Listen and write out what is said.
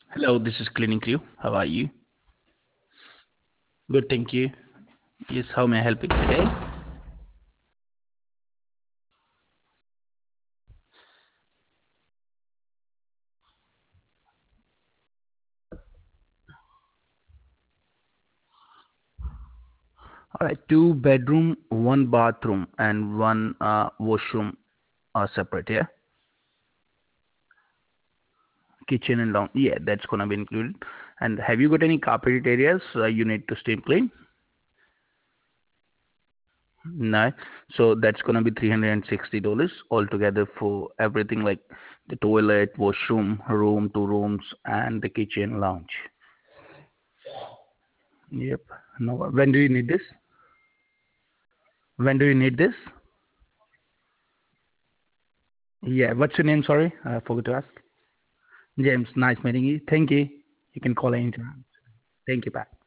Hello, this is Cleaning Crew. How are you? Good, thank you. Yes, how may I help you today? All right, two bedroom, one bathroom, and one washroom are separate. Yeah, kitchen and lounge. Yeah, that's gonna be included. And have you got any carpeted areas you need to steam clean? No. So that's gonna be $360 altogether for everything like the toilet, washroom, room, two rooms, and the kitchen lounge. Yep. No. When do you need this? When do you need this? Yeah. What's your name? Sorry, I forgot to ask. James, nice meeting you. Thank you. You can call anytime. Thank you. Bye.